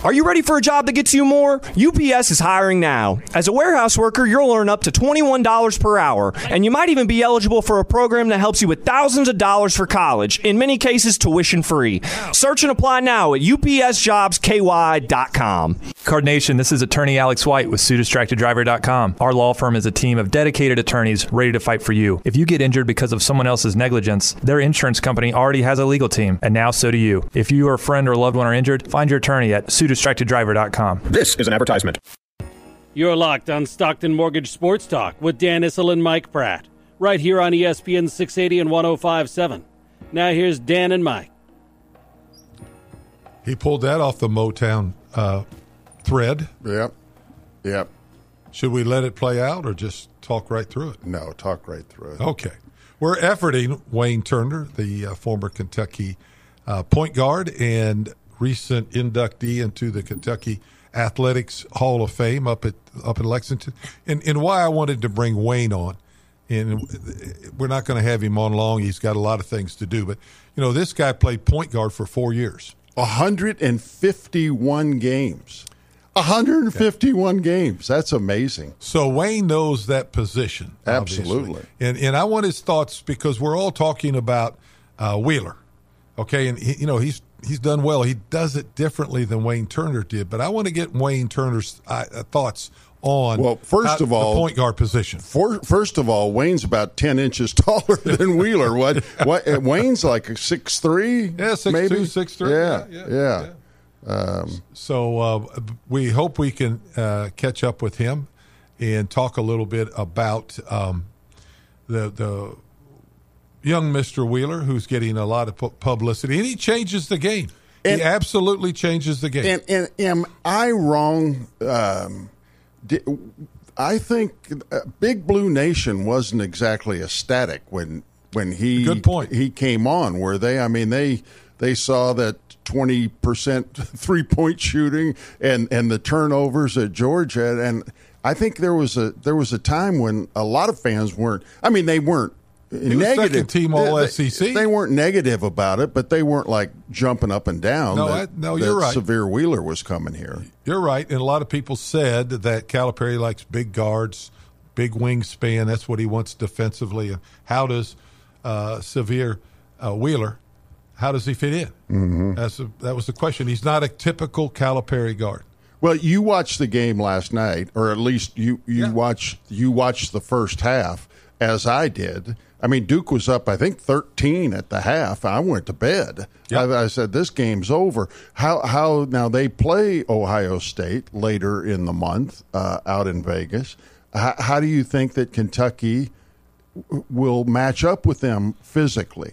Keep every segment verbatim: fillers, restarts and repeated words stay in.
Are you ready for a job that gets you more? U P S is hiring now. As a warehouse worker, you'll earn up to twenty-one dollars per hour, and you might even be eligible for a program that helps you with thousands of dollars for college, in many cases tuition free. Search and apply now at U P S jobs K Y dot com. Card Nation, this is attorney Alex White with Sue Distracted Driver dot com. Our law firm is a team of dedicated attorneys ready to fight for you. If you get injured because of someone else's negligence, their insurance company already has a legal team, and now so do you. If you or a friend or loved one are injured, find your attorney at Sue Distracted Driver dot com. This is an advertisement. You're locked on Stockton Mortgage Sports Talk with Dan Issel and Mike Pratt, right here on E S P N six eighty and one oh five point seven. Now here's Dan and Mike. He pulled that off the Motown uh, thread. Yep. Yep. Should we let it play out or just talk right through it? No, talk right through it. Okay. We're efforting Wayne Turner, the uh, former Kentucky uh, point guard and recent inductee into the Kentucky Athletics Hall of Fame up at up in Lexington. And, and why I wanted to bring Wayne on, and we're not going to have him on long. He's got a lot of things to do. But, you know, this guy played point guard for four years. one hundred fifty-one games. one hundred fifty-one yeah. games. That's amazing. So Wayne knows that position. Absolutely. Obviously. And and I want his thoughts because we're all talking about uh, Wheeler. Okay, and, he, you know, he's he's done well. He does it differently than Wayne Turner did. But I want to get Wayne Turner's uh, thoughts on well, first how, of all, the point guard position. For, first of all, Wayne's about ten inches taller than Wheeler. What? What? Wayne's like a six three. Yeah, six maybe? two, six three. Yeah, yeah. yeah. yeah. yeah. Um, so uh, we hope we can uh, catch up with him and talk a little bit about um, the the young Mister Wheeler, who's getting a lot of publicity, and he changes the game. And, he absolutely changes the game. And, and am I wrong? Um, did, I think uh, Big Blue Nation wasn't exactly ecstatic when when he Good point. he came on. Were they? I mean, they they saw that twenty percent three point shooting and, and the turnovers at Georgia, and I think there was a there was a time when a lot of fans weren't. I mean, they weren't. He was negative second team all they, S E C. They weren't negative about it, but they weren't like jumping up and down. No, that, I, no, that you're right. Severe Wheeler was coming here. You're right, and a lot of people said that Calipari likes big guards, big wingspan. That's what he wants defensively. How does uh, Severe uh, Wheeler? How does he fit in? Mm-hmm. That's a, that was the question. He's not a typical Calipari guard. Well, you watched the game last night, or at least you you Yeah. watched you watched the first half, as I did. I mean, Duke was up, I think, thirteen at the half. I went to bed. Yep. I, I said, this game's over. How, how now they play Ohio State later in the month uh, out in Vegas. How, how do you think that Kentucky w- will match up with them physically?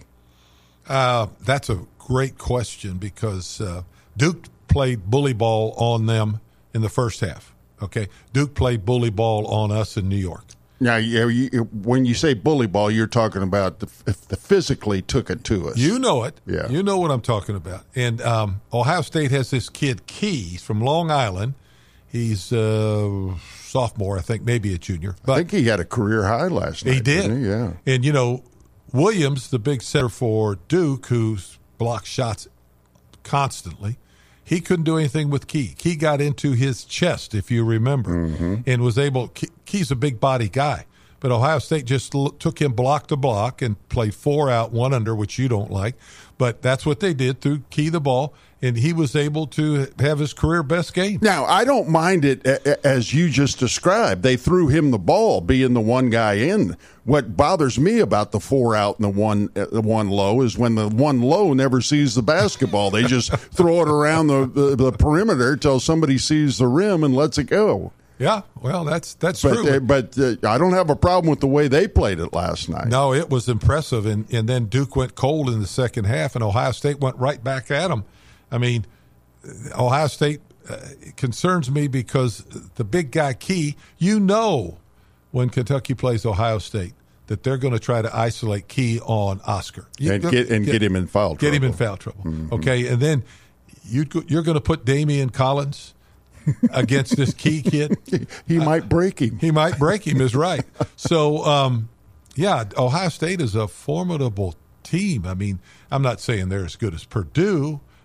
Uh, that's a great question because uh, Duke played bully ball on them in the first half. Okay, Duke played bully ball on us in New York. Now, you, you, when you say bully ball, you're talking about the, if the physically took it to us. You know it. Yeah. You know what I'm talking about. And um, Ohio State has this kid, Key. He's from Long Island. He's a sophomore, I think, maybe a junior. But I think he had a career high last night. He did. Didn't he? Yeah. And, you know, Williams, the big center for Duke, who's blocked shots constantly, he couldn't do anything with Key. Key got into his chest, if you remember, mm-hmm. and was able – Key's a big body guy. But Ohio State just l- took him block to block and played four out, one under, which you don't like. But that's what they did, threw Key the ball, and he was able to have his career best game. Now, I don't mind it as you just described. They threw him the ball, being the one guy in. What bothers me about the four out and the one the one low is when the one low never sees the basketball. They just throw it around the, the, the perimeter till somebody sees the rim and lets it go. Yeah, well, that's that's but, true. Uh, but uh, I don't have a problem with the way they played it last night. No, it was impressive. And, and then Duke went cold in the second half, and Ohio State went right back at them. I mean, Ohio State uh, concerns me because the big guy, Key, you know when Kentucky plays Ohio State that they're going to try to isolate Key on Oscar. You and get and get, get him in foul trouble. Get him in foul trouble. Mm-hmm. Okay, and then you, you're going to put Damian Collins against this Key kid. He might break him. He might break him, is right. So, um, yeah, Ohio State is a formidable team. I mean, I'm not saying they're as good as Purdue,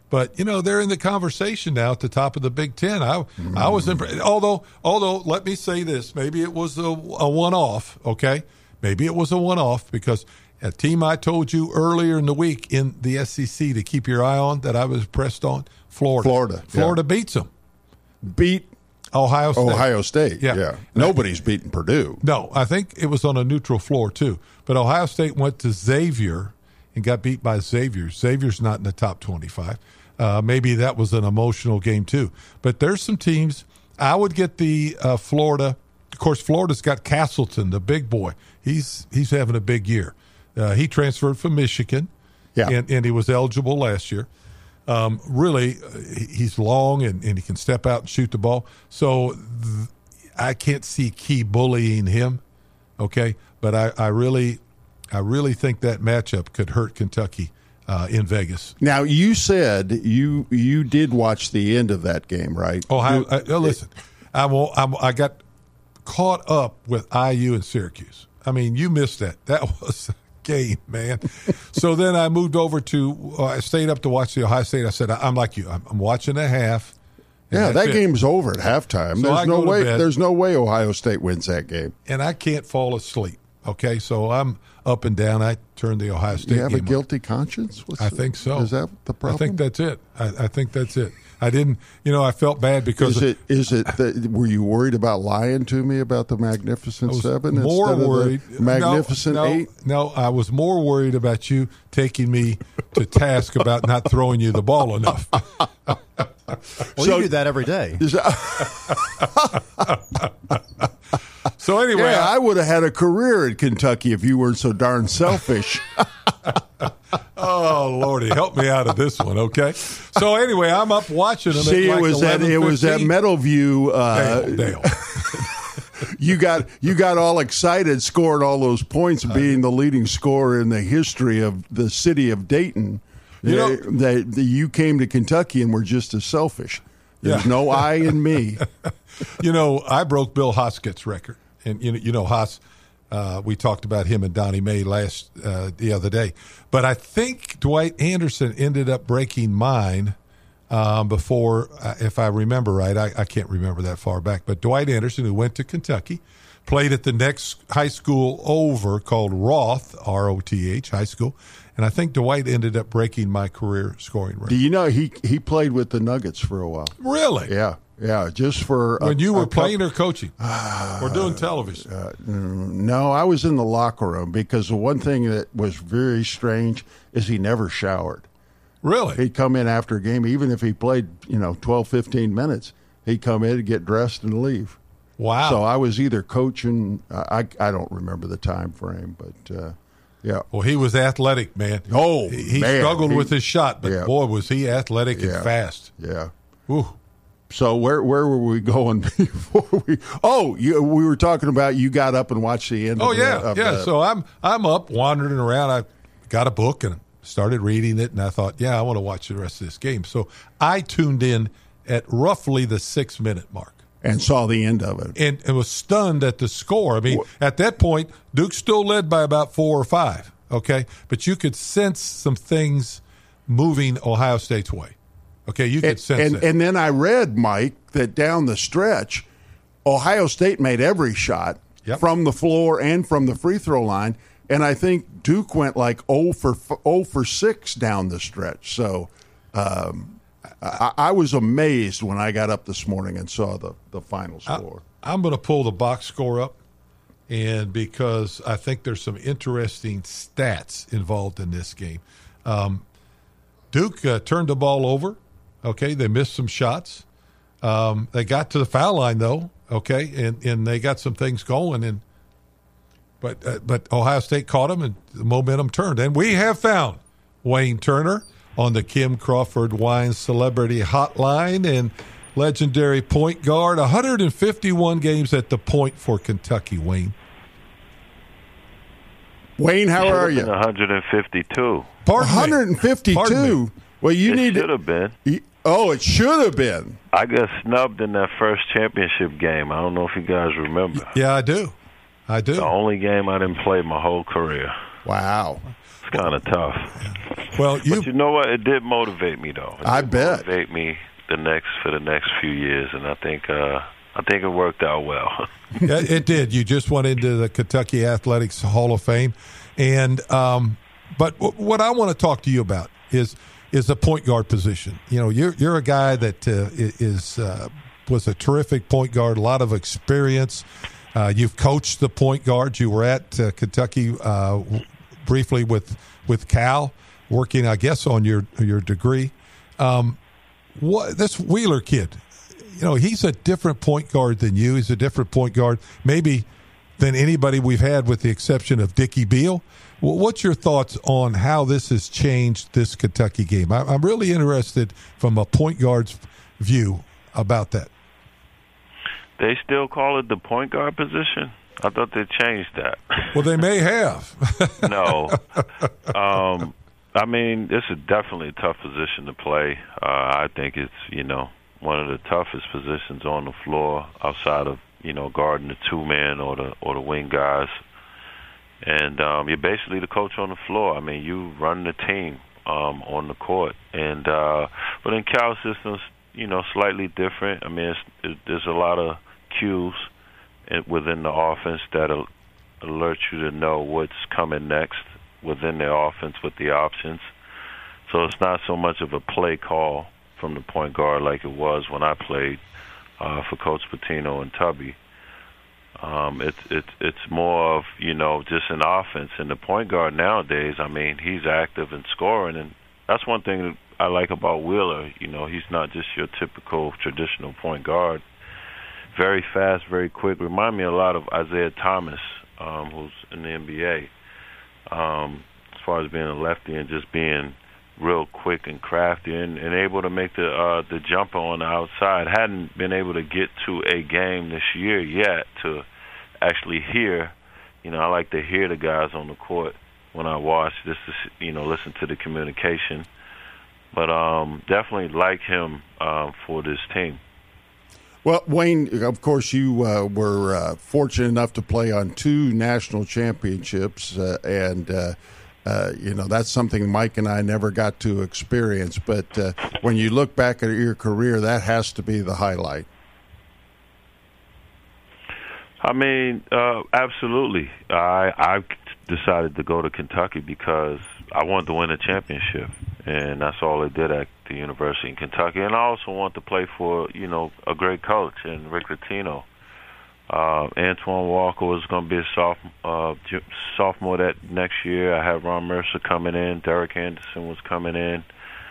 But, you know, they're in the conversation now at the top of the Big Ten. I mm. I was impressed. Although, although, let me say this. Maybe it was a, a one-off, okay? Maybe it was a one-off because a team I told you earlier in the week in the S E C to keep your eye on that I was pressed on, Florida. Florida. Florida yeah. beats them. Beat Ohio State. Ohio State, yeah. yeah. Nobody's beaten Purdue. No, I think it was on a neutral floor, too. But Ohio State went to Xavier and got beat by Xavier. Xavier's not in the top twenty-five. Uh, maybe that was an emotional game, too. But there's some teams. I would get the uh, Florida. Of course, Florida's got Castleton, the big boy. He's he's having a big year. Uh, he transferred from Michigan, yeah. and, and he was eligible last year. Um, really, uh, he's long, and, and he can step out and shoot the ball. So th- I can't see Key bullying him, okay? But I, I really I really think that matchup could hurt Kentucky Uh, in Vegas. Now, you said you you did watch the end of that game, right? Oh, I, you, I, uh, listen, I, will, I'm, I got caught up with I U and Syracuse. I mean, you missed that. That was a game, man. So then I moved over to, uh, I stayed up to watch the Ohio State. I said, I'm like you. I'm, I'm watching a half. Yeah, that it. game's over at halftime. So there's I no go to way. bed. There's no way Ohio State wins that game. And I can't fall asleep. Okay, so I'm up and down. I turned the Ohio State. Do you have game a guilty on. conscience? What's I think so. Is that the problem? I think that's it. I, I think that's it. I didn't. You know, I felt bad because is it is it that, were you worried about lying to me about the Magnificent Seven more instead worried, of the Magnificent no, no, Eight? No, I was more worried about you taking me to task about not throwing you the ball enough. Well, so, you do that every day. So anyway, yeah, I, I would have had a career in Kentucky if you weren't so darn selfish. Oh Lordy, help me out of this one, okay? So anyway, I'm up watching them. See, at like it was at it was at Meadowview. Uh, Dale, Dale. you got you got all excited, scoring all those points, being the leading scorer in the history of the city of Dayton. You know, that you came to Kentucky and were just as selfish. There's yeah. no I in me. You know, I broke Bill Hoskett's record, and you know, you know, Hos. Uh, we talked about him and Donnie May last uh, the other day, but I think Dwight Anderson ended up breaking mine um, before, uh, if I remember right. I, I can't remember that far back, but Dwight Anderson, who went to Kentucky, played at the next high school over called Roth, R O T H, high school, and I think Dwight ended up breaking my career scoring record. Do you know he he played with the Nuggets for a while? Really? Yeah. Yeah, just for when a, you were a playing or coaching uh, or doing television. Uh, no, I was in the locker room because the one thing that was very strange is he never showered. Really? He'd come in after a game, even if he played, you know, twelve, fifteen minutes. He'd come in, get dressed, and leave. Wow! So I was either coaching. I I don't remember the time frame, but uh, yeah. Well, he was athletic, man. Oh, he, he man. struggled he, with his shot, but yeah. boy, was he athletic yeah. and fast. Yeah. Ooh. So where where were we going before we? Oh, you, we were talking about you got up and watched the end. Oh of yeah, the, of yeah. The, so I'm I'm up wandering around. I got a book and started reading it, and I thought, yeah, I want to watch the rest of this game. So I tuned in at roughly the six minute mark and saw the end of it, and, and was stunned at the score. I mean, what? At that point, Duke still led by about four or five. Okay, but you could sense some things moving Ohio State's way. Okay, you could and, sense and, it. And then I read, Mike, that down the stretch, Ohio State made every shot yep. from the floor and from the free throw line, and I think Duke went like oh for six down the stretch. So um, I, I was amazed when I got up this morning and saw the, the final score. I, I'm going to pull the box score up, and because I think there's some interesting stats involved in this game. Um, Duke uh, turned the ball over. Okay, they missed some shots. Um, they got to the foul line though. Okay, and, and they got some things going. And but uh, but Ohio State caught them, and the momentum turned. And we have found Wayne Turner on the Kim Crawford Wine Celebrity Hotline, and legendary point guard, one hundred fifty-one games at the point for Kentucky. Wayne. Wayne, how are you? one hundred fifty-two. Pardon one hundred fifty-two. Pardon well, you it need should have been. You, oh, it should have been. I got snubbed in that first championship game. I don't know if you guys remember. Yeah, I do. I do. The only game I didn't play my whole career. Wow. kind of tough. Well, you, but you know what? It did motivate me, though. It I did bet. Motivate me the next for the next few years, and I think uh, I think it worked out well. yeah, it did. You just went into the Kentucky Athletics Hall of Fame, and um, but w- what I want to talk to you about is is the point guard position. You know, you're you're a guy that uh, is uh, was a terrific point guard, a lot of experience. Uh, you've coached the point guards. You were at uh, Kentucky uh, briefly with with Cal, working, I guess, on your your degree. Um, what this Wheeler kid, you know, he's a different point guard than you. He's a different point guard, maybe than anybody we've had, with the exception of Dickie Beal. Well, what's your thoughts on how this has changed this Kentucky game? I, I'm really interested from a point guard's view about that. They still call it the point guard position? I thought they changed that. Well, they may have. No. Um, I mean, this is definitely a tough position to play. Uh, I think it's, you know, one of the toughest positions on the floor outside of, you know, guarding the two-man or the or the wing guys. And um, you're basically the coach on the floor. I mean, you run the team um, on the court. And uh, but in Cal systems, you know, slightly different. I mean, it's, it, there's a lot of cues within the offense that alert you to know what's coming next within the offense with the options. So it's not so much of a play call from the point guard like it was when I played uh, for Coach Pitino and Tubby. Um, it's it's it's more of, you know, just an offense. And the point guard nowadays, I mean, he's active and scoring, and that's one thing that I like about Wheeler. You know, he's not just your typical traditional point guard. Very fast, very quick. Remind me a lot of Isaiah Thomas, um, who's in the N B A. Um, as far as being a lefty and just being real quick and crafty and, and able to make the uh, the jumper on the outside. Hadn't been able to get to a game this year yet to actually hear. You know, I like to hear the guys on the court when I watch, just to, you know, listen to the communication. But um, definitely like him um, for this team. Well, Wayne, of course, you uh, were uh, fortunate enough to play on two national championships, uh, and, uh, uh, you know, that's something Mike and I never got to experience. But uh, when you look back at your career, that has to be the highlight. I mean, uh, absolutely. I, I decided to go to Kentucky because I wanted to win a championship, and that's all I did at the University of Kentucky. And I also want to play for, you know, a great coach in Rick Pitino. Uh, Antoine Walker was going to be a sophomore, uh, sophomore that next year. I had Ron Mercer coming in. Derek Anderson was coming in.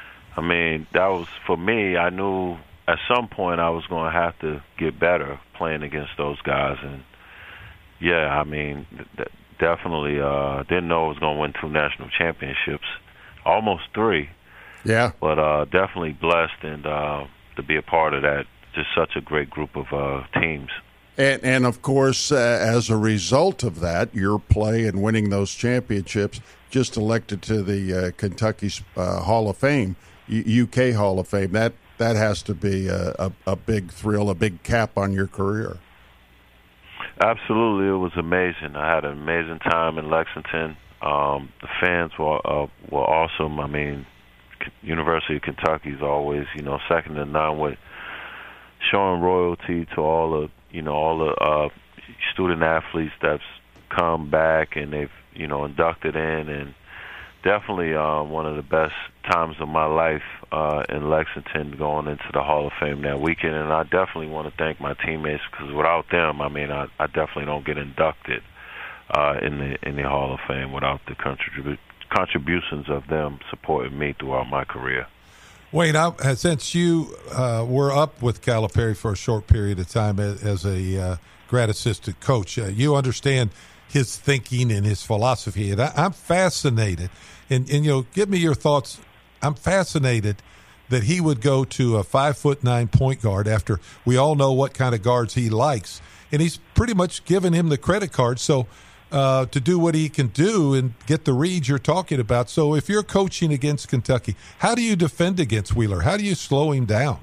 I mean, that was, for me, I knew at some point I was going to have to get better playing against those guys. And, yeah, I mean, th- definitely uh, didn't know I was going to win two national championships, almost three. Yeah. But uh, definitely blessed and uh, to be a part of that. Just such a great group of uh, teams. And, and of course, uh, as a result of that, your play and winning those championships, just elected to the uh, Kentucky uh, Hall of Fame, U K Hall of Fame. That that has to be a, a, a big thrill, a big cap on your career. Absolutely, it was amazing. I had an amazing time in Lexington. Um, the fans were uh, were awesome. I mean, University of Kentucky is always, you know, second to none with showing royalty to all the, you know, all the uh, student athletes that's come back and they've, you know, inducted in, and definitely uh, one of the best times of my life uh, in Lexington going into the Hall of Fame that weekend. And I definitely want to thank my teammates because without them, I mean, I, I definitely don't get inducted uh, in the in the Hall of Fame without the contribu- contributions of them supporting me throughout my career. Wayne, I, since you uh, were up with Calipari for a short period of time as, as a uh, grad assistant coach, uh, you understand his thinking and his philosophy. And I, I'm fascinated. And, and, you know, give me your thoughts. I'm fascinated that he would go to a five foot nine point guard after we all know what kind of guards he likes. And he's pretty much given him the credit card. So uh, to do what he can do and get the reads you're talking about. So if you're coaching against Kentucky, how do you defend against Wheeler? How do you slow him down?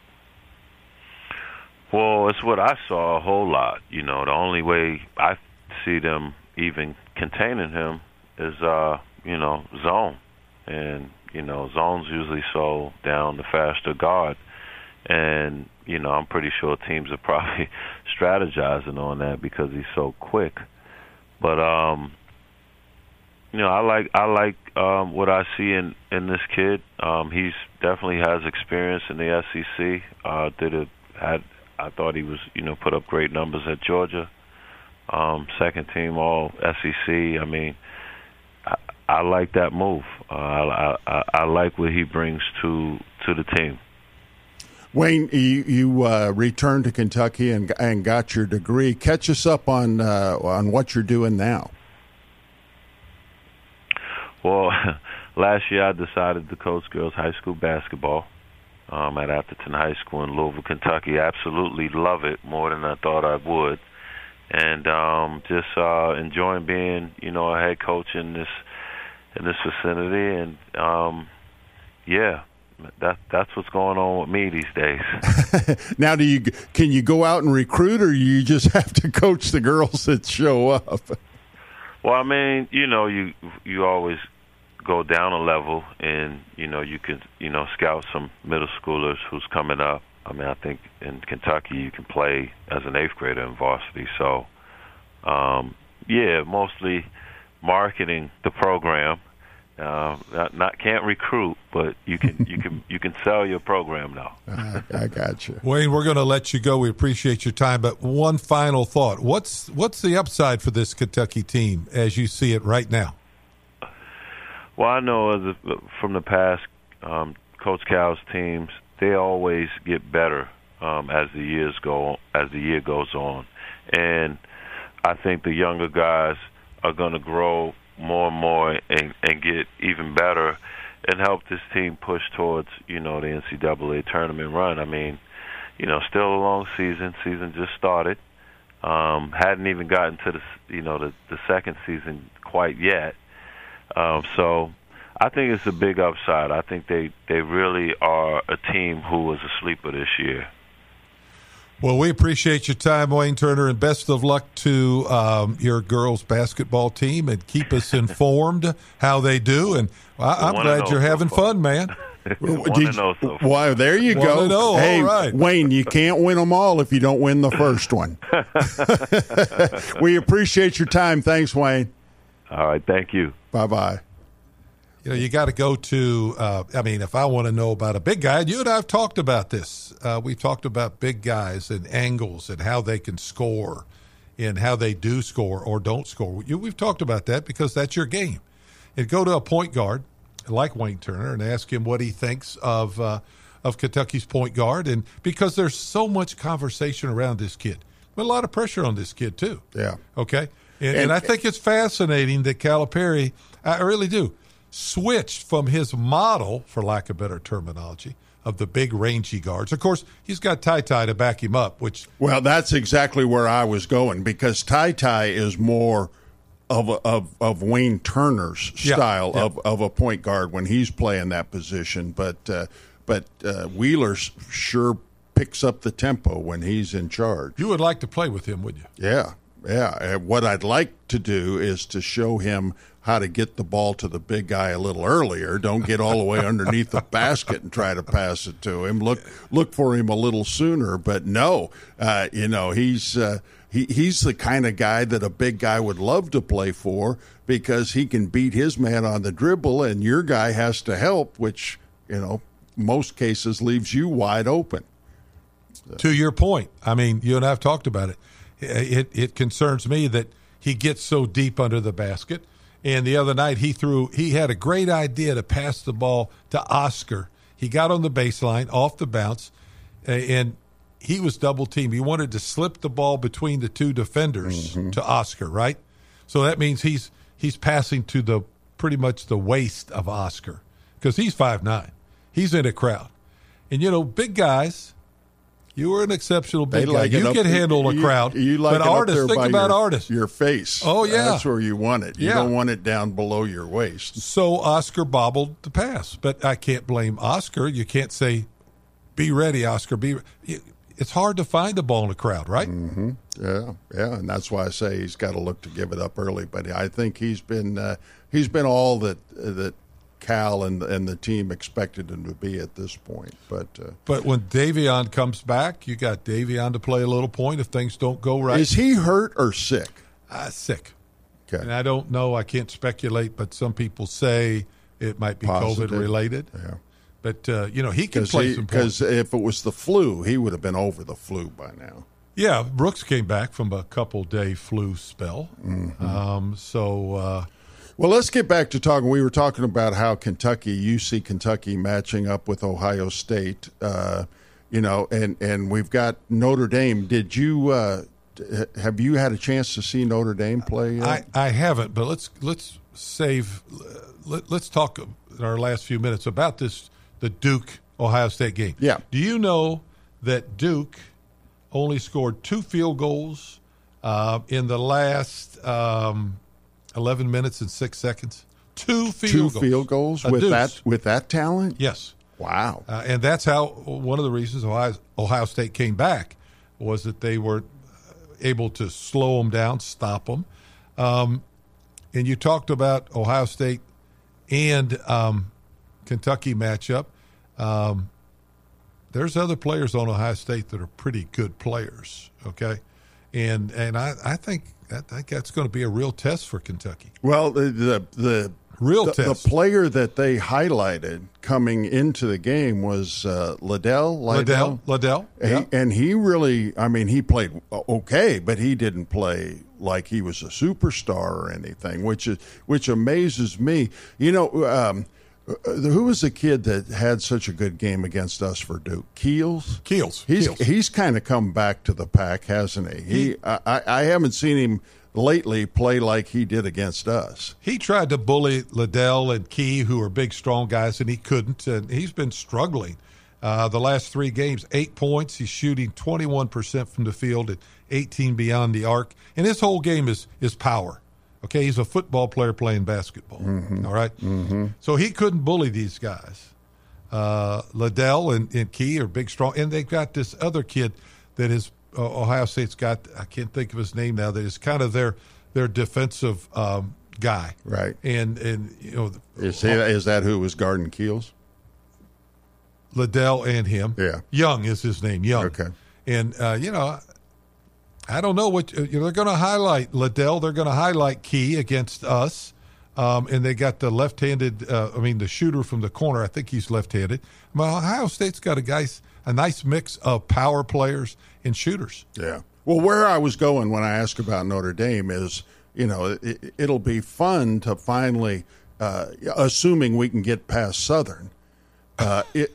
Well, it's what I saw a whole lot. You know, the only way I see them even containing him is uh, you know, zone. And, you know, zone's usually so down the faster guard. And, you know, I'm pretty sure teams are probably strategizing on that because he's so quick. But, um, you know, I like I like um, what I see in, in this kid. Um, he's definitely has experience in the S E C. Uh, did a had I thought he was, you know, put up great numbers at Georgia. Um, second team All S E C. I mean, I, I like that move. Uh, I, I I like what he brings to to the team. Wayne, you, you uh, returned to Kentucky and and got your degree. Catch us up on uh, on what you're doing now. Well, last year I decided to coach girls high school basketball um, at Atherton High School in Louisville, Kentucky. Absolutely love it more than I thought I would, and um, just uh, enjoying being, you know, a head coach in this in this vicinity. And um, yeah, that that's what's going on with me these days. Now, do you can you go out and recruit, or you just have to coach the girls that show up? Well, I mean, you know, you you always go down a level, and you know, you can you know scout some middle schoolers who's coming up. I mean, I think in Kentucky you can play as an eighth grader in varsity. So, um, yeah, mostly marketing the program. Uh, not, not can't recruit, but you can you can you can sell your program now. I, I got you, Wayne. We're going to let you go. We appreciate your time, but one final thought: what's what's the upside for this Kentucky team as you see it right now? Well, I know as a, from the past, um, Coach Cal's teams, they always get better um, as the years go as the year goes on, and I think the younger guys are going to grow more and more and, and get even better and help this team push towards, you know, the N C double A tournament run. I mean, you know, still a long season. Season just started. Um, hadn't even gotten to the, you know, the, the second season quite yet. Um, so I think it's a big upside. I think they, they really are a team who was a sleeper this year. Well, we appreciate your time, Wayne Turner, and best of luck to um, your girls' basketball team, and keep us informed how they do. And I, I'm glad you're having fun, man. Did, so why, there you go. Oh, hey, all right. Wayne, you can't win them all if you don't win the first one. We appreciate your time. Thanks, Wayne. All right, thank you. Bye-bye. You know, you got to go to, uh, I mean, if I want to know about a big guy, you and I have talked about this. Uh, we've talked about big guys and angles and how they can score and how they do score or don't score. You, we've talked about that because that's your game. And go to a point guard like Wayne Turner and ask him what he thinks of uh, of Kentucky's point guard. And because there's so much conversation around this kid, but a lot of pressure on this kid too. Yeah. Okay. And, and, And- I think it's fascinating that Calipari, I really do, switched from his model, for lack of better terminology, of the big rangy guards. Of course, he's got Ty Ty to back him up, which Well, that's exactly where I was going, because Ty Ty is more of a, of of Wayne Turner's Yeah, style yeah. of, of a point guard when he's playing that position. But uh, but uh, Wheeler sure picks up the tempo when he's in charge. you would like to play with him, wouldn't you? Yeah, yeah. Uh, What I'd like to do is to show him how to get the ball to the big guy a little earlier. Don't get all the way underneath the basket and try to pass it to him. Look look for him a little sooner. But no, uh, you know, he's uh, he, he's the kind of guy that a big guy would love to play for, because he can beat his man on the dribble and your guy has to help, which, you know, most cases leaves you wide open. To your point, I mean, you and I have talked about it. It it concerns me that he gets so deep under the basket. And the other night he threw, he had a great idea to pass the ball to Oscar. He got on the baseline, off the bounce, and he was double teamed. He wanted to slip the ball between the two defenders Mm-hmm. to Oscar, right? So that means he's he's passing to the pretty much the waist of Oscar, because he's five nine. He's in a crowd. And, you know, big guys, you were an exceptional big They guy. like it You up- can handle a you- crowd. You like but it up artists, there think by about your, artists. your face. Oh, yeah. That's where you want it. You Yeah. don't want it down below your waist. So Oscar bobbled the pass, but I can't blame Oscar. You can't say, "Be ready, Oscar." Be. You, it's hard to find the ball in the crowd, right? Mm-hmm. Yeah, yeah, and that's why I say he's got to look to give it up early. But I think he's been uh, he's been all that uh, that Cal and and the team expected him to be at this point. But uh, but when Davion comes back, you got Davion to play a little point if things don't go right. Is he hurt or sick? Uh, sick. Okay. And I don't know. I can't speculate, but some people say it might be Positive. COVID related. Yeah. But, uh, you know, he can play he, some points. Because if it was the flu, he would have been over the flu by now. Yeah, Brooks came back from a couple-day flu spell. Mm-hmm. Um, so, uh, well, let's get back to talking. We were talking about how Kentucky, U C Kentucky matching up with Ohio State, uh, you know, and, and we've got Notre Dame. Did you uh, – have you had a chance to see Notre Dame play yet? I, I haven't, but let's let's save let, – let's talk in our last few minutes about this – the Duke-Ohio State game. Yeah. Do you know that Duke only scored two field goals uh, in the last um, eleven minutes and six seconds? Two field two goals. Two field goals A with deuce. that with that talent? Yes. Wow. Uh, and that's how one of the reasons Ohio, Ohio State came back was that they were able to slow them down, stop them. Um, and you talked about Ohio State and um, Kentucky matchup. Um, there's other players on Ohio State that are pretty good players, okay? And and I, I think that, I think that's going to be a real test for Kentucky. Well, the the, the real the, test. The player that they highlighted coming into the game was uh, Liddell. Liddell. Liddell. He, Yeah. And he really, I mean, he played okay, but he didn't play like he was a superstar or anything, which is which amazes me. You know, um, who was the kid that had such a good game against us for Duke? Keels? Keels. He's Keels. he's kind of come back to the pack, hasn't he? He, He- I, I haven't seen him lately play like he did against us. He tried to bully Liddell and Key, who are big, strong guys, and he couldn't. And he's been struggling uh, the last three games. Eight points. He's shooting twenty-one percent from the field and eighteen beyond the arc. And his whole game is is power. Okay, he's a football player playing basketball. Mm-hmm. All right? Mm-hmm. So he couldn't bully these guys. Uh, Liddell and, and Key are big, strong. And they've got this other kid that is uh, Ohio State's got, I can't think of his name now, that is kind of their their defensive um, guy. Right. And, and you know, Is, he, is that who was guarding Keels? Liddell and him. Yeah. Young is his name, Young. Okay. And, uh, you know, I don't know what, you know, they're going to highlight Liddell. They're going to highlight Key against us. Um, and they got the left-handed, uh, I mean, the shooter from the corner. I think he's left-handed. Well, Ohio State's got a guys, a nice mix of power players and shooters. Yeah. Well, where I was going when I asked about Notre Dame is, you know, it, it'll be fun to finally, uh, assuming we can get past Southern, uh, it,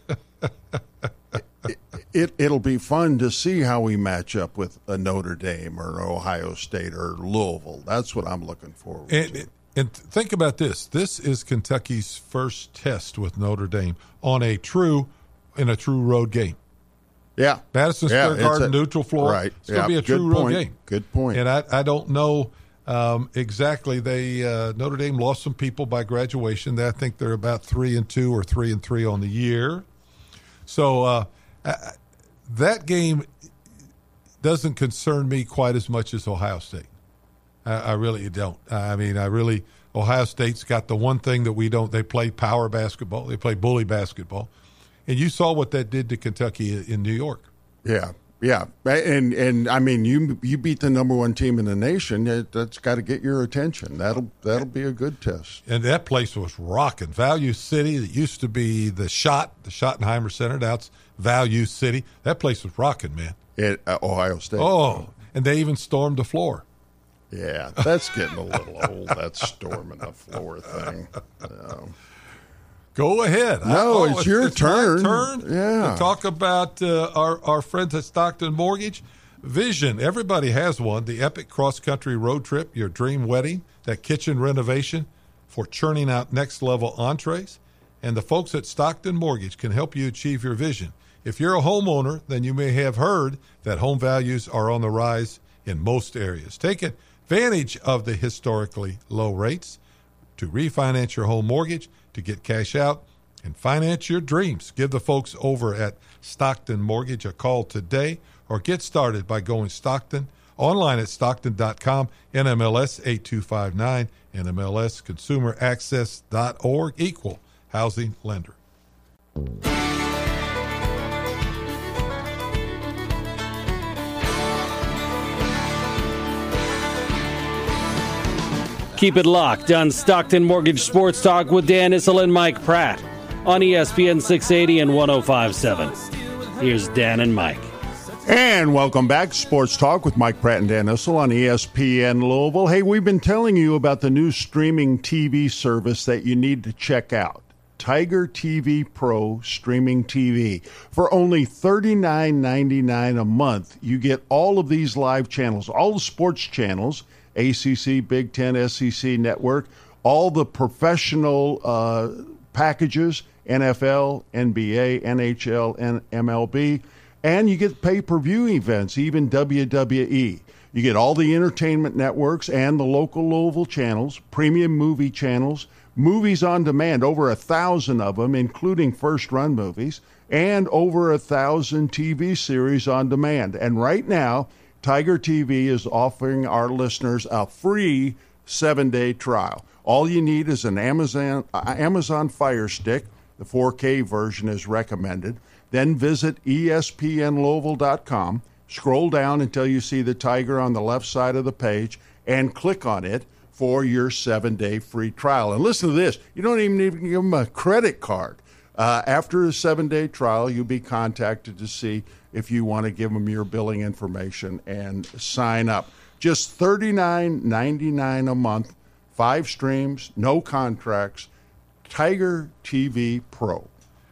it, it, it'll be fun to see how we match up with a Notre Dame or Ohio State or Louisville. That's what I'm looking forward And, to. and think about this. This is Kentucky's first test with Notre Dame on a true, in a true road game. Yeah. Madison Yeah, Square it's Garden, a- neutral floor. right. It's going to Yeah, be a true good road point. game. Good point. And I, I don't know um, exactly. They uh, Notre Dame lost some people by graduation. I think they're about three and two or three and three on the year. So uh, I, that game doesn't concern me quite as much as Ohio State. I, I really don't. I mean, I really Ohio State's got the one thing that we don't. They play power basketball. They play bully basketball. And you saw what that did to Kentucky in New York. Yeah, yeah, and and I mean, you you beat the number one team in the nation. That, that's got to get your attention. That'll that'll be a good test. And that place was rocking. Value City, that used to be the Schott, the Schottenheimer Center. Now it's Value City. That place was rocking, man. At uh, Ohio State. Oh, and they even stormed the floor. Yeah, that's getting a little old. That storming the floor thing. Um, Go ahead. No, Oh, it's your turn. My turn Yeah. to talk about uh, our, our friends at Stockton Mortgage. Vision, everybody has one. The epic cross-country road trip, your dream wedding, that kitchen renovation for churning out next-level entrees. And the folks at Stockton Mortgage can help you achieve your vision. If you're a homeowner, then you may have heard that home values are on the rise in most areas. Take advantage of the historically low rates to refinance your home mortgage, to get cash out, and finance your dreams. Give the folks over at Stockton Mortgage a call today or get started by going Stockton online at stockton dot com, N M L S eight two five nine, N M L S consumer access dot org, equal housing lender. Keep it locked on Stockton Mortgage Sports Talk with Dan Issel and Mike Pratt on E S P N six eighty and one oh five point seven. Here's Dan and Mike. And welcome back to Sports Talk with Mike Pratt and Dan Issel on E S P N Louisville. Hey, we've been telling you about the new streaming T V service that you need to check out. Tiger T V Pro Streaming T V. For only thirty-nine ninety-nine a month, you get all of these live channels, all the sports channels, A C C, Big Ten, S E C Network, all the professional uh, packages, N F L, N B A, N H L, and M L B, and you get pay-per-view events, even W W E. You get all the entertainment networks and the local Louisville channels, premium movie channels, movies on demand, over a thousand of them, including first-run movies, and over a thousand T V series on demand. And right now, Tiger T V is offering our listeners a free seven-day trial. All you need is an Amazon uh, Amazon Fire Stick. The four K version is recommended. Then visit E S P N Louisville dot com. Scroll down until you see the Tiger on the left side of the page and click on it for your seven-day free trial. And listen to this. You don't even need to give them a credit card. Uh, after a seven-day trial, you'll be contacted to see if you want to give them your billing information and sign up. Just thirty-nine ninety-nine a month, five streams, no contracts, Tiger T V Pro.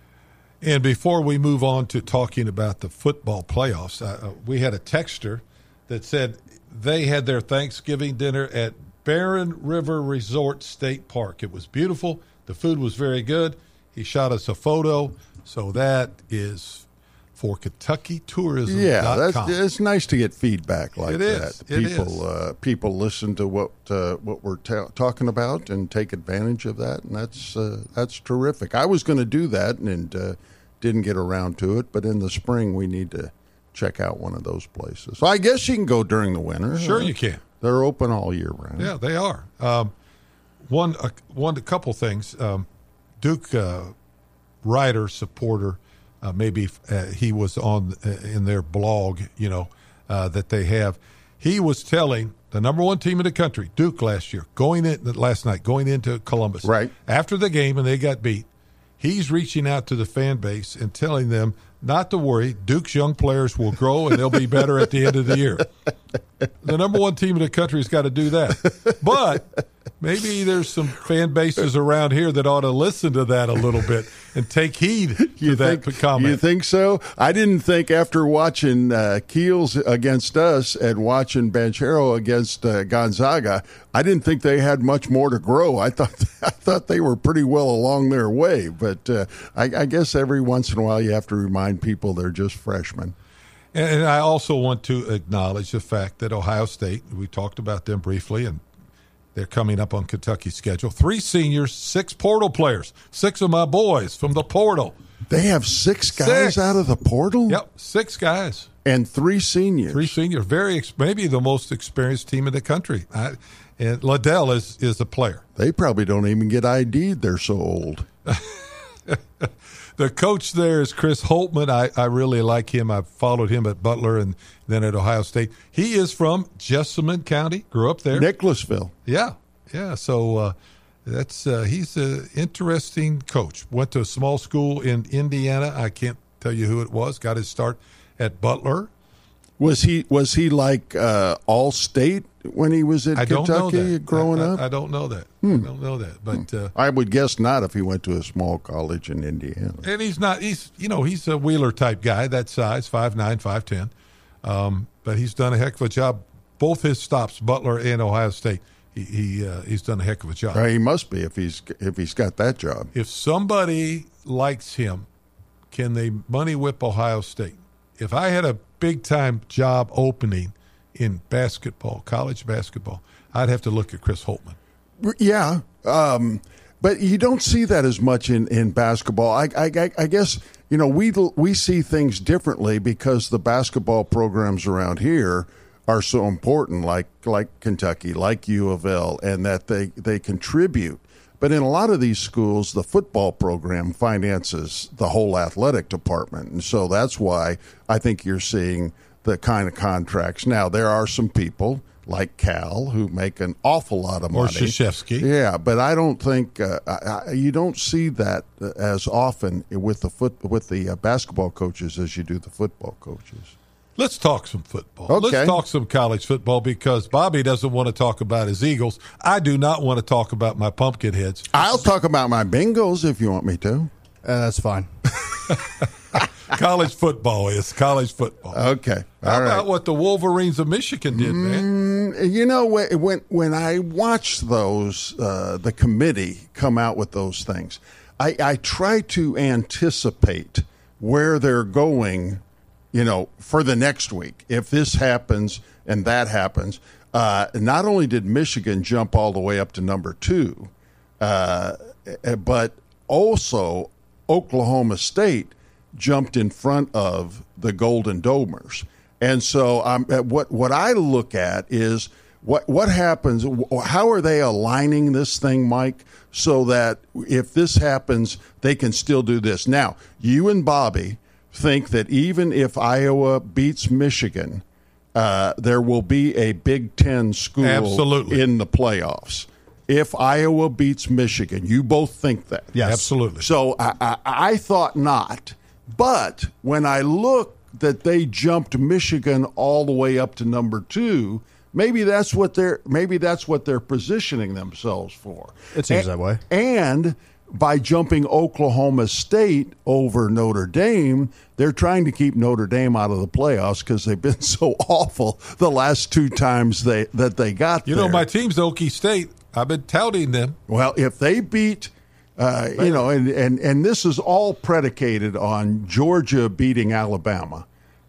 And before we move on to talking about the football playoffs, uh, we had a texter that said they had their Thanksgiving dinner at Barren River Resort State Park. It was beautiful. The food was very good. He shot us a photo. So that is for Kentucky Tourism. Yeah, that's, it's nice to get feedback like it that. Is. It people, is. Uh, people listen to what uh, what we're ta- talking about and take advantage of that, and that's uh, that's terrific. I was going to do that and uh, didn't get around to it, but in the spring we need to check out one of those places. So I guess you can go during the winter. Sure, uh, you can. They're open all year round. Yeah, they are. Um, one, uh, one, a couple things. Um, Duke uh, writer supporter. Uh, maybe uh, he was on uh, in their blog, you know, uh, that they have. He was telling the number one team in the country, Duke, last year, going in last night, going into Columbus, right after the game, and they got beat. He's reaching out to the fan base and telling them not to worry. Duke's young players will grow and they'll be better at the end of the year. The number one team in the country has got to do that. But maybe there's some fan bases around here that ought to listen to that a little bit and take heed to you that think, comment. You think so? I didn't think after watching uh, Keels against us and watching Banchero against uh, Gonzaga, I didn't think they had much more to grow. I thought I thought they were pretty well along their way. But uh, I, I guess every once in a while you have to remind people they're just freshmen. And I also want to acknowledge the fact that Ohio State, we talked about them briefly, and they're coming up on Kentucky's schedule. Three seniors, six portal players, six of my boys from the portal. They have six guys six. out of the portal? Yep, six guys. And three seniors. Three seniors, very ex- maybe the most experienced team in the country. I, and Liddell is, is a player. They probably don't even get I D'd. They're so old. The coach there is Chris Holtman. I, I really like him. I've followed him at Butler and then at Ohio State. He is from Jessamine County, grew up there. Nicholasville. Yeah, yeah. So uh, that's uh, he's an interesting coach. Went to a small school in Indiana. I can't tell you who it was. Got his start at Butler. Was he was he like uh, all state when he was at I don't Kentucky know that. growing I, I, up? I don't know that. Hmm. I don't know that. But uh, I would guess not if he went to a small college in Indiana. And he's not. He's you know he's a Wheeler type guy, that size, five nine, five ten. Um, but he's done a heck of a job. Both his stops, Butler and Ohio State, he, he uh, he's done a heck of a job. Uh, he must be if he's if he's got that job. If somebody likes him, can they money whip Ohio State? If I had a big time job opening in basketball, college basketball, I'd have to look at Chris Holtman. Yeah. Um, But you don't see that as much in, in basketball. I, I, I guess, you know, we we see things differently because the basketball programs around here are so important, like like Kentucky, like U of L, and that they, they contribute. But in a lot of these schools, the football program finances the whole athletic department. And so that's why I think you're seeing the kind of contracts. Now, there are some people like Cal who make an awful lot of money. Or Krzyzewski. Yeah, but I don't think uh, I, you don't see that as often with the foot with the uh, basketball coaches as you do the football coaches. Let's talk some football. Okay. Let's talk some college football because Bobby doesn't want to talk about his Eagles. I do not want to talk about my Pumpkinheads. I'll talk about my Bengals if you want me to. Uh, that's fine. College football is college football. Okay. All How right. about what the Wolverines of Michigan did, man? Mm, you know, when when I watch those, uh, the committee come out with those things, I, I try to anticipate where they're going, you know, for the next week. If this happens and that happens, uh, not only did Michigan jump all the way up to number two, uh, but also Oklahoma State jumped in front of the Golden Domers. And so um, what what I look at is what what happens, how are they aligning this thing, Mike, so that if this happens, they can still do this. Now, you and Bobby think that even if Iowa beats Michigan, uh, there will be a Big Ten school Absolutely. in the playoffs. If Iowa beats Michigan, you both think that. Yes. Absolutely. So I, I, I thought not. But when I look that they jumped Michigan all the way up to number two, maybe that's what they're maybe that's what they're positioning themselves for. It seems and, that way. And by jumping Oklahoma State over Notre Dame, they're trying to keep Notre Dame out of the playoffs because they've been so awful the last two times they that they got You there. know, my team's Okie State. I've been touting them. Well, if they beat, uh, you know, and, and, and this is all predicated on Georgia beating Alabama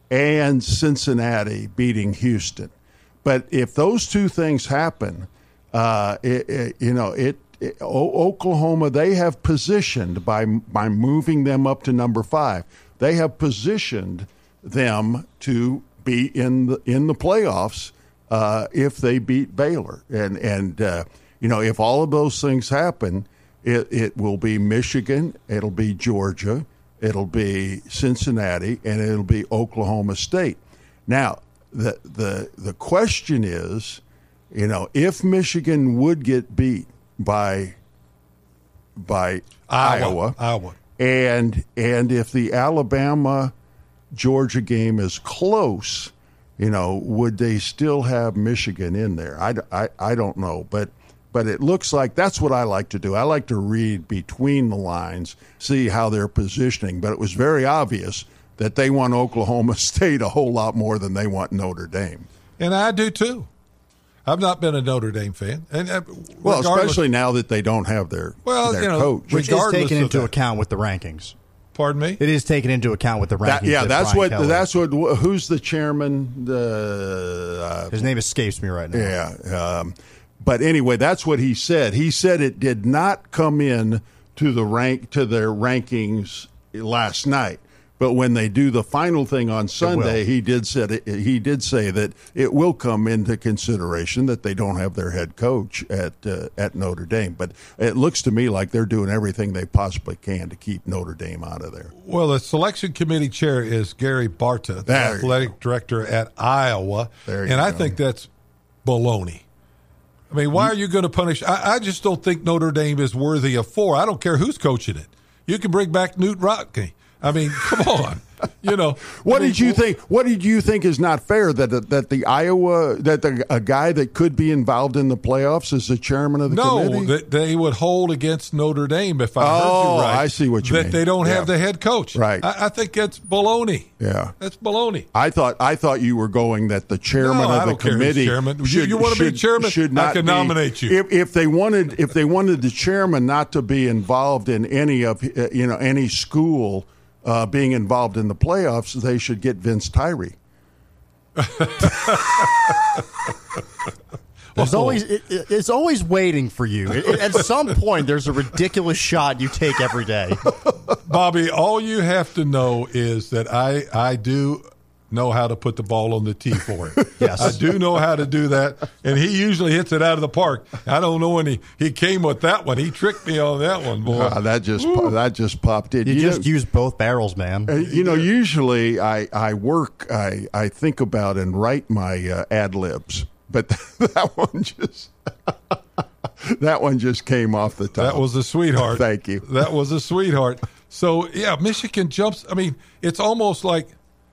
and Cincinnati beating Houston. But if those two things happen, uh, it, it, you know, it, it o- Oklahoma, they have positioned by by moving them up to number five. They have positioned them to be in the in the playoffs uh, if they beat Baylor, and and. Uh, You know, if all of those things happen, it, it will be Michigan, it'll be Georgia, it'll be Cincinnati, and it'll be Oklahoma State. Now, the the the question is, you know, if Michigan would get beat by by Iowa, Iowa. Iowa. and and if the Alabama Georgia game is close, you know, would they still have Michigan in there? I, I, I don't know, but. But it looks like that's what I like to do. I like to read between the lines, see how they're positioning. But it was very obvious that they want Oklahoma State a whole lot more than they want Notre Dame. And I do, too. I've not been a Notre Dame fan. and uh, Well, regardless- especially now that they don't have their, Well, their you know, coach. Which is Regardless taken of into that. account with the rankings. Pardon me? It is taken into account with the rankings. That, yeah, that that's Brian what. Kelly- That's what. Who's the chairman? The uh, His name escapes me right now. Yeah. Um, but anyway, that's what he said. He said it did not come in to the rank to their rankings last night. But when they do the final thing on Sunday, he did said he did say that it will come into consideration that they don't have their head coach at uh, at Notre Dame. But it looks to me like they're doing everything they possibly can to keep Notre Dame out of there. Well, the selection committee chair is Gary Barta, the There you athletic director at Iowa. There you and I go. think that's baloney. I mean, why are you going to punish? I, I just don't think Notre Dame is worthy of four. I don't care who's coaching it. You can bring back Newt Rockne. I mean, come on. You know, What I mean, did you think? What did you think is not fair that that the Iowa that the, a guy that could be involved in the playoffs is the chairman of the No, committee? that they would hold against Notre Dame if I heard Oh, you right. I see what you that mean. they don't Yeah. have the head coach. Right. I, I think that's baloney. Yeah. That's baloney. I thought I thought you were going that the chairman No, of I the don't care who's committee chairman. You- should, you wanna be should- chairman? should I not can be- nominate you. If, if they wanted if they wanted the chairman not to be involved in any of uh, you know any school uh, being involved in the playoffs, they should get Vince Tyree. There's Oh. always it, it- it's always waiting for you. It- it- at some point, there's a ridiculous shot you take every day. Bobby, all you have to know is that I I do know how to put the ball on the tee for him. Yes. I do know how to do that, and he usually hits it out of the park. I don't know when he, he came with that one. He tricked me on that one, boy. Uh, that just that just popped in. You, You just know- use both barrels, man. Uh, you know, usually I, I work, I, I think about and write my uh, ad libs, but that one just that one just came off the top. That was a sweetheart. Thank you. That was a sweetheart. So, yeah, Michigan jumps. I mean, it's almost like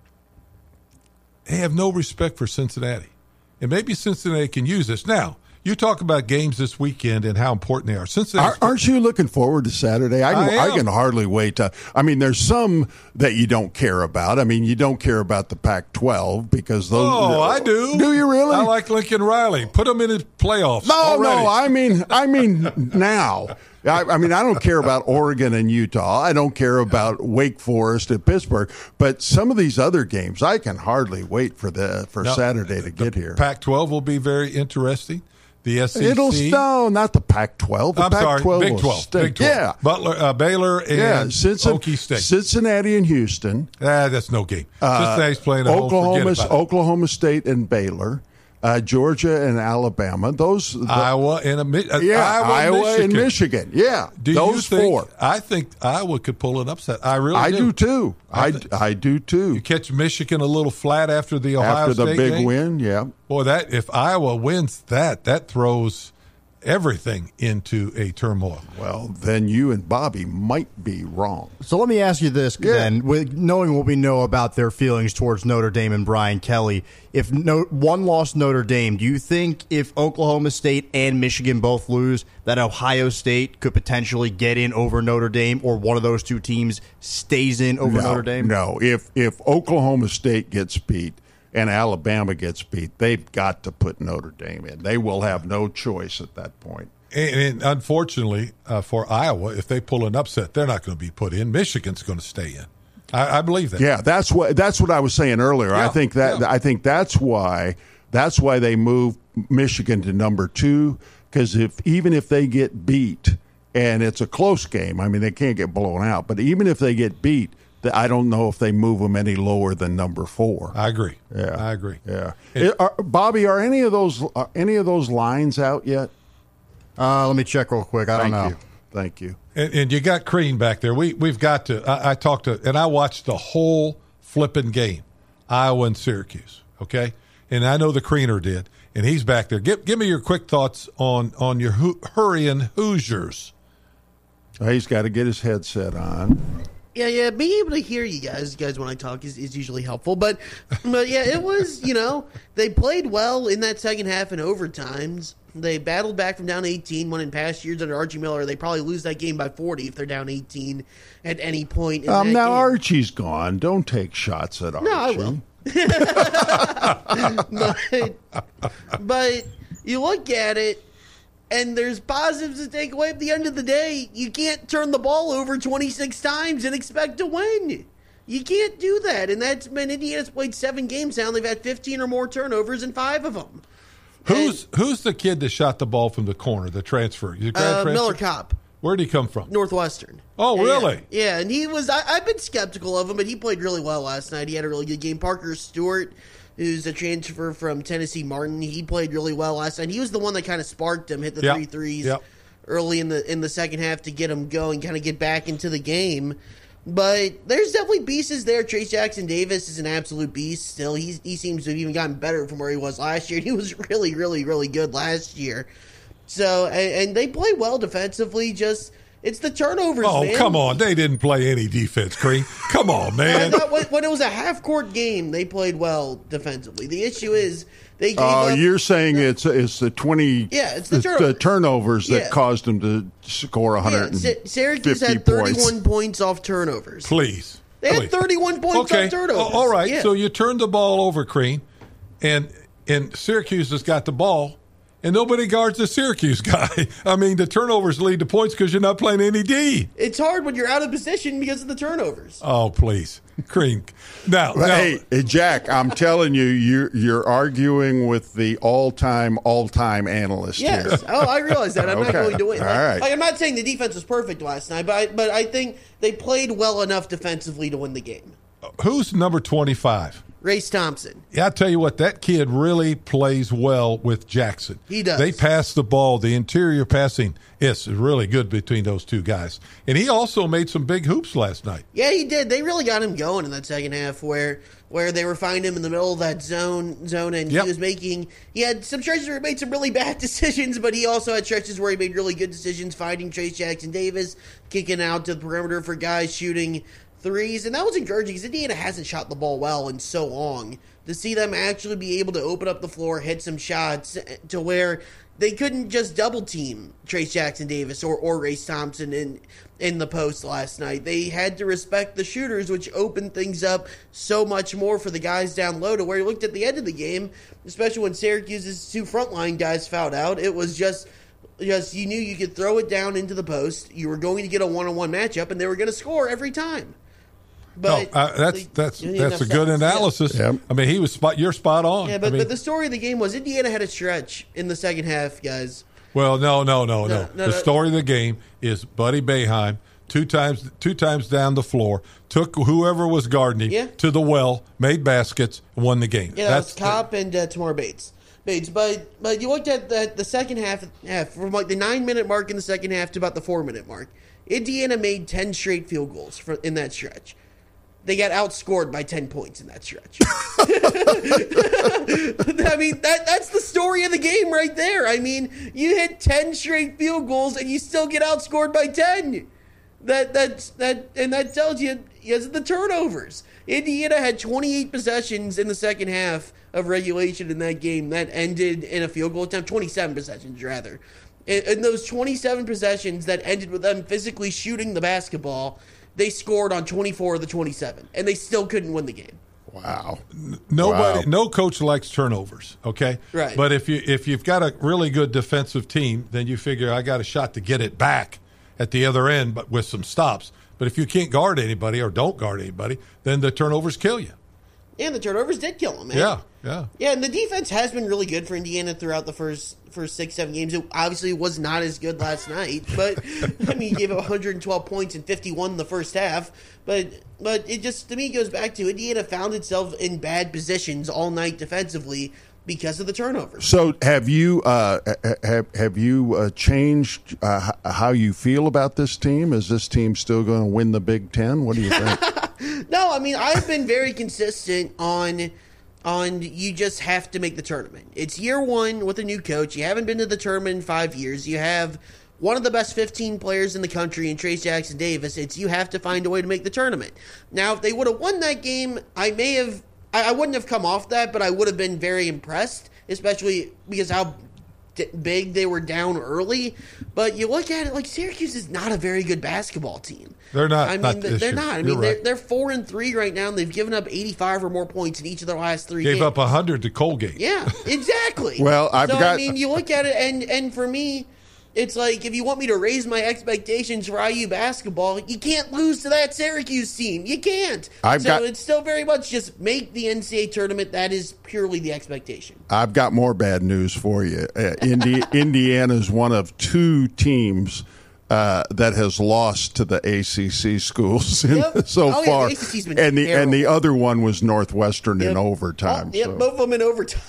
they have no respect for Cincinnati. And maybe Cincinnati can use this. Now, you talk about games this weekend and how important they are. Cincinnati. Are, aren't you looking forward to Saturday? I can, I I am. can hardly wait to. I mean, there's some that you don't care about. I mean, you don't care about the Pac twelve because those. Oh, I do. Do you really? I like Lincoln Riley. Put him in the playoffs. No, already. no. I mean, I mean now. I, I mean, I don't care about Oregon and Utah. I don't care about Wake Forest and Pittsburgh. But some of these other games, I can hardly wait for the for No, Saturday to get here. Pac twelve will be very interesting. The S E C. It'll no, not the Pac twelve. The I'm sorry, Pac twelve Big will twelve. stink. Big twelve. Yeah, Butler, uh, Baylor, and yeah. Cincinnati, Okie State. Cincinnati and Houston. Ah, that's no game. Uh, Cincinnati's playing at home. Oklahoma, Forget about it. Oklahoma State and Baylor, uh, Georgia and Alabama. Those, the, Iowa and a, Mi- uh, yeah, Iowa, Iowa Michigan. and Michigan. Yeah, Do those you think, four. I think Iowa could pull an upset. I really I do. do too. I I, thi- I do too. You catch Michigan a little flat after the Ohio After the State big game. win, yeah. Boy, that if Iowa wins that, that throws everything into a turmoil. Well, then you and Bobby might be wrong. So let me ask you this Yeah. then, with knowing what we know about their feelings towards Notre Dame and Brian Kelly, if no, one lost Notre Dame, do you think if Oklahoma State and Michigan both lose, that Ohio State could potentially get in over Notre Dame, or one of those two teams stays in over no, Notre Dame? No, if if Oklahoma State gets beat and Alabama gets beat, they've got to put Notre Dame in. They will have no choice at that point. And, and unfortunately uh, for Iowa, if they pull an upset, they're not going to be put in. Michigan's going to stay in. I, I believe that. Yeah, that's what that's what I was saying earlier. I Yeah, think that yeah. I think that's why that's why they moved Michigan to number two, because if even if they get beat and it's a close game, I mean they can't get blown out, but even if they get beat, I don't know if they move them any lower than number four. I agree. Yeah, I agree. Yeah, It- It- are, Bobby, are any of those are any of those lines out yet? Uh, let me check real quick. I Thank don't know. you. Thank you. And, and you got Crean back there. We we've got to. I, I talked to and I watched the whole flipping game, Iowa and Syracuse. Okay, and I know the Creener did, and he's back there. Give give me your quick thoughts on on your Ho- hurrying Hoosiers. Uh, He's got to get his headset on. Yeah, yeah, being able to hear you guys, you guys when I talk is, is usually helpful. But, but yeah, it was, you know, they played well in that second half in overtimes. They battled back from down eighteen. When in past years under Archie Miller, they probably lose that game by forty if they're down eighteen at any point. In Um, that now game. Archie's gone. Don't take shots at Archie. No, I will. but, but you look at it, and there's positives to take away. At the end of the day, you can't turn the ball over twenty-six times and expect to win. You can't do that. And that's been Indiana's played seven games now. And they've had fifteen or more turnovers in five of them. Who's who's the kid that shot the ball from the corner? The transfer. Is it grad Uh, transfer? Miller Kopp, Where'd he come from? Northwestern. Oh, Yeah, really? Yeah, yeah, and he was. I, I've been skeptical of him, but he played really well last night. He had a really good game. Parker Stewart, who's a transfer from Tennessee Martin, he played really well last night. He was the one that kind of sparked him, hit the Yep. three threes Yep. early in the in the second half to get him going, kind of get back into the game. But there's definitely pieces there. Trace Jackson Davis is an absolute beast. Still, he's, he seems to have even gotten better from where he was last year. He was really, really, really good last year. So, and, and they play well defensively. Just it's the turnovers. Oh, man. come on. They didn't play any defense, Crean. Come on, I man. thought when, when it was a half court game, they played well defensively. The issue is they gave Uh, up. you're saying it's it's the twenty Yeah, it's the the, turnovers. turnovers that Yeah. caused them to score one yeah, hundred Sy- Syracuse fifty had thirty-one points. points off turnovers. Please. They had Please. thirty-one points okay. off turnovers. Oh, all right. Yeah. So you turned the ball over, Crean, and and Syracuse has got the ball, and nobody guards the Syracuse guy. I mean, the turnovers lead to points because you're not playing any D. It's hard when you're out of position because of the turnovers. Oh, please. Cream. Now, now hey, hey, Jack, I'm telling you, you're, you're arguing with the all-time, all-time analyst Yes. here. Oh, I realize that. I'm Okay. not going to win. All Like, right. like, I'm not saying the defense was perfect last night, but I, but I think they played well enough defensively to win the game. who's number twenty-five? Race Thompson. Yeah, I tell you what, that kid really plays well with Jackson. He does. They pass the ball. The interior passing is really good between those two guys. And he also made some big hoops last night. Yeah, he did. They really got him going in that second half where where they were finding him in the middle of that zone zone and Yep. he was making he had some stretches where he made some really bad decisions, but he also had stretches where he made really good decisions, finding Trace Jackson Davis, kicking out to the perimeter for guys shooting threes, and that was encouraging because Indiana hasn't shot the ball well in so long. To see them actually be able to open up the floor, hit some shots to where they couldn't just double team Trace Jackson Davis or, or Race Thompson in in the post last night. They had to respect the shooters, which opened things up so much more for the guys down low to where you looked at the end of the game, especially when Syracuse's two frontline guys fouled out. It was just Just you knew you could throw it down into the post. You were going to get a one-on-one matchup, and they were going to score every time. But no, uh, that's they- that's you need that's a enough good stats. analysis. Yep. I mean, he was spot. You're spot on. Yeah, but, I mean, but the story of the game was Indiana had a stretch in the second half, guys. well, no, no, no, no. No, no, the no. story of the game is Buddy Boeheim two times two times down the floor, took whoever was guarding him Yeah. to the well, made baskets, and won the game. Yeah, that's Kopp and uh, Tamar Bates. Bates, but but you looked at the, the second half, half from like the nine minute mark in the second half to about the four minute mark. Indiana made ten straight field goals for, in that stretch. They got outscored by ten points in that stretch. I mean, that that's the story of the game right there. I mean, you hit ten straight field goals and you still get outscored by ten. That that's that and that tells you yes the turnovers. Indiana had twenty-eight possessions in the second half of regulation in that game that ended in a field goal attempt. twenty-seven possessions rather. And, and those twenty-seven possessions that ended with them physically shooting the basketball, they scored on twenty-four of the twenty-seven, and they still couldn't win the game. Wow. Nobody, Wow. no coach likes turnovers. Okay, Right. But if you if you've got a really good defensive team, then you figure I got a shot to get it back at the other end, but with some stops. But if you can't guard anybody or don't guard anybody, then the turnovers kill you. And the turnovers did kill them, man. Yeah, yeah. Yeah, and the defense has been really good for Indiana throughout the first first six, seven games. It obviously was not as good last night, but I mean, he gave up one hundred twelve points and fifty-one in the first half. But but it just to me goes back to Indiana found itself in bad positions all night defensively because of the turnovers. So, have you uh, have have you uh, changed uh, h- how you feel about this team? Is this team still going to win the Big Ten? What do you think? No, I mean I've been very consistent on on you just have to make the tournament. It's year one with a new coach. You haven't been to the tournament in five years. You have one of the best fifteen players in the country in Trace Jackson Davis. It's you have to find a way to make the tournament. Now, if they would have won that game, I may have I, I wouldn't have come off that, but I would have been very impressed, especially because how d- big they were down early. But you look at it like Syracuse is not a very good basketball team. They're not- I mean, not they're this year. not. I You're mean, they're, right. they're four and three right now, and they've given up eighty-five or more points in each of their last three Gave games. up one hundred to Colgate. Yeah, exactly. Well, I've so, I got- mean, you look at it, and and for me, it's like if you want me to raise my expectations for I U basketball, you can't lose to that Syracuse team. You can't. I've so got- it's still very much just make the N C double A tournament. That is purely the expectation. I've got more bad news for you. Uh, Indi- Indiana is one of two teams uh, that has lost to the A C C schools in, Yep. so Oh, yeah, the far, A C C's been and the and the terrible. other one was Northwestern in Yep. overtime. Oh, yep, so. both of them in overtime.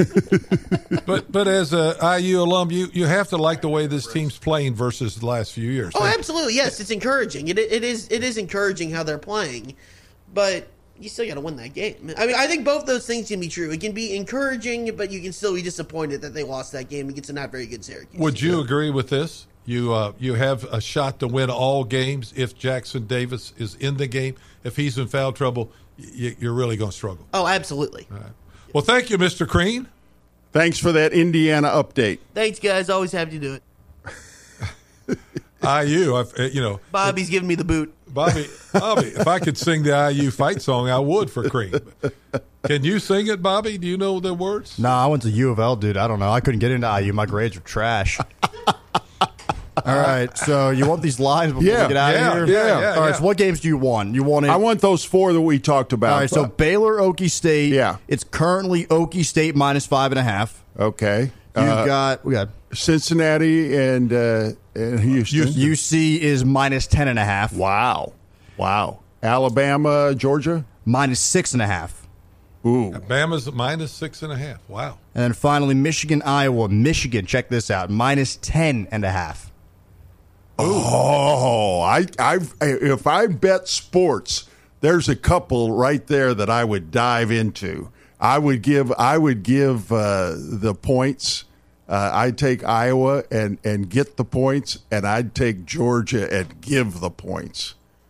But but as a I U alum, you, you have to like the way this team's playing versus the last few years. Oh, They- absolutely. Yes, it's encouraging. It it is it is encouraging how they're playing, but you still got to win that game. I mean, I think both those things can be true. It can be encouraging, but you can still be disappointed that they lost that game against a not very good Syracuse. Would you agree with this? You uh, you have a shot to win all games if Jackson Davis is in the game. If he's in foul trouble, y- you're really going to struggle. Oh, absolutely. Well, thank you, Mister Crean. Thanks for that Indiana update. Thanks, guys. Always happy to do it. I U, I've, uh, you know, Bobby's giving me the boot. Bobby, Bobby, if I could sing the I U fight song, I would for Crean. Can you sing it, Bobby? Do you know the words? No, I went to U of L, dude. I don't know. I couldn't get into I U. My grades were trash. All right, so you want these lines before Yeah, we get out yeah, of here? yeah, yeah, All right, yeah. so what games do you want? You want it? I want those four that we talked about. All right, so Baylor, Okie State. Yeah. It's currently Okie State minus five and a half. Okay. You've Uh, got we got Cincinnati and uh, and Houston. U C is minus ten and a half. Wow. Wow. Alabama, Georgia. Minus six and a half. Ooh. Bama's at minus six and a half. Wow. And then finally, Michigan, Iowa. Michigan, check this out, minus ten and a half. Oh, I, I, if I bet sports, there's a couple right there that I would dive into. I would give, I would give uh, the points. Uh, I'd take Iowa and and get the points, and I'd take Georgia and give the points.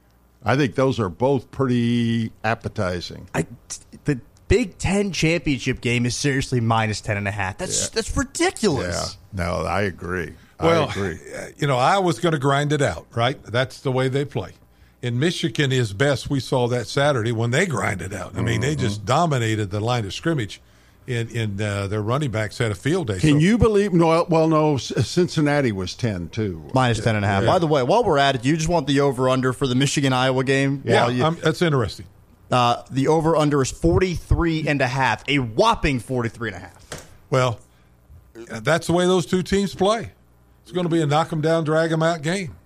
I think those are both pretty appetizing. I, the Big Ten championship game is seriously minus ten and a half. That's Yeah. that's ridiculous. Yeah, no, I agree. Well, I agree. you know, Iowa's going to grind it out, right? That's the way they play. And Michigan is best. We saw that Saturday when they grinded out. I mean, Mm-hmm. they just dominated the line of scrimmage, and, and uh, their running backs had a field day. Can So- you believe? No, well, no. Cincinnati was ten too. Minus ten and a half. Yeah. By the way, while we're at it, you just want the over under for the Michigan Iowa game. Yeah, While you- um, that's interesting. uh, the over under is forty-three and a half, a whopping forty-three and a half. Well, that's the way those two teams play. It's going to be a knock 'em down, drag 'em out game.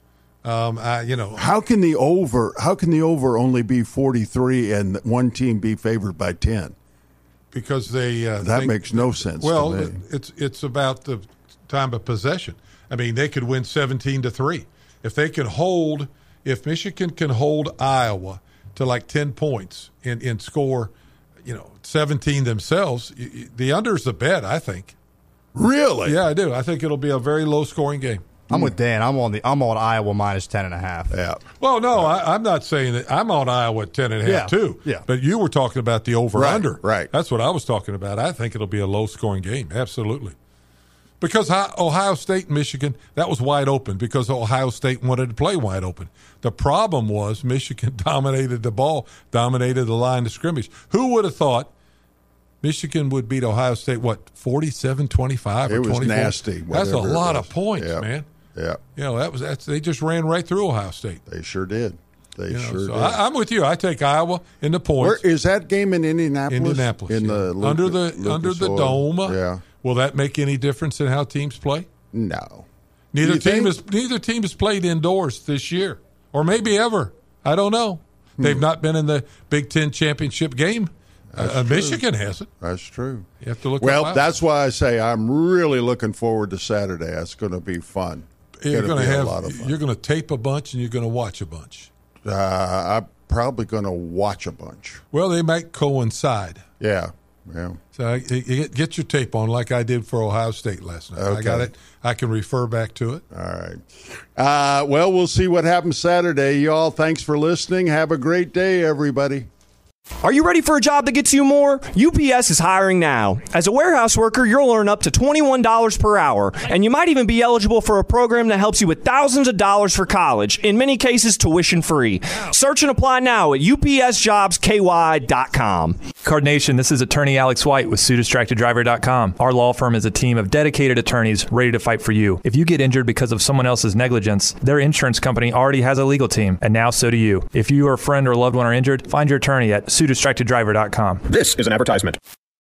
Um, I, you know, How can the over? How can the over only be forty-three and one team be favored by ten? because they uh, That think- makes no sense to Well, me. it's it's about the time of possession. I mean, they could win seventeen to three if they can hold. If Michigan can hold Iowa to like ten points and, and score, you know, seventeen themselves, y- y- the under's the bet. I think. Really? Yeah, I do. I think it'll be a very low scoring game. I'm with Dan. I'm on the I'm on Iowa minus ten and a half. Yeah. Well, no, I, I'm not saying that. I'm on Iowa at ten and a half Yeah, too. yeah. But you were talking about the over Right, under. right. That's what I was talking about. I think it'll be a low scoring game. Absolutely. Because Hi- Ohio State and Michigan, that was wide open because Ohio State wanted to play wide open. The problem was Michigan dominated the ball, dominated the line of scrimmage. Who would have thought Michigan would beat Ohio State, what, forty-seven twenty-five or It was twenty-four? nasty, That's a whatever it lot was. of points, Yeah. man. Yeah. You know, that was that's, they just ran right through Ohio State. They sure did. They You know, sure so did. I, I'm with you. I take Iowa in the Where points. is that game in Indianapolis? Indianapolis, in yeah. the Lucas, under the Lucas under the Oil? dome. Yeah. Will that make any difference in how teams play? No. Neither You team think? has neither team has played indoors this year, or maybe ever. I don't know. They've not been in the Big Ten championship game. Uh, Michigan hasn't. That's true. You have to look. Well, up that's why I say I'm really looking forward to Saturday. That's going to be fun. you're Gonna going to be a have. lot of fun. You're going to tape a bunch and you're going to watch a bunch. Uh, I'm probably going to watch a bunch. Well, they might coincide. Yeah. Yeah. So I- you get, get your tape on, like I did for Ohio State last night. I got Okay. it. I can refer back to it. All right. Uh, well, we'll see what happens Saturday. Y'all, thanks for listening. Have a great day, everybody. Are you ready for a job that gets you more? U P S is hiring now. As a warehouse worker, you'll earn up to twenty-one dollars per hour, and you might even be eligible for a program that helps you with thousands of dollars for college, in many cases tuition free. Search and apply now at U P S jobs K Y dot com. Card Nation, this is attorney Alex White with Sue Distracted Driver dot com. Our law firm is a team of dedicated attorneys ready to fight for you. If you get injured because of someone else's negligence, their insurance company already has a legal team, and now so do you. If you or a friend or loved one are injured, find your attorney at Sue Distracted Driver dot com. This is an advertisement.